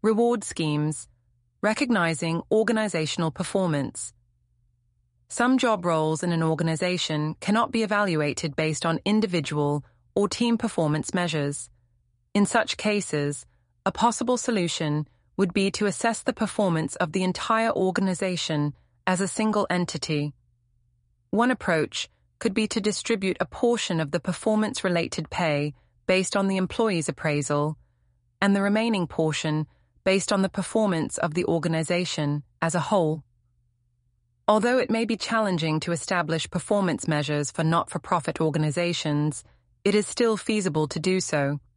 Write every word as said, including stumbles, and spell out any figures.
Reward schemes, recognizing organizational performance. Some job roles in an organization cannot be evaluated based on individual or team performance measures. In such cases, a possible solution would be to assess the performance of the entire organization as a single entity. One approach could be to distribute a portion of the performance-related pay based on the employee's appraisal, and the remaining portion based on the performance of the organization as a whole. Although it may be challenging to establish performance measures for not-for-profit organizations, it is still feasible to do so.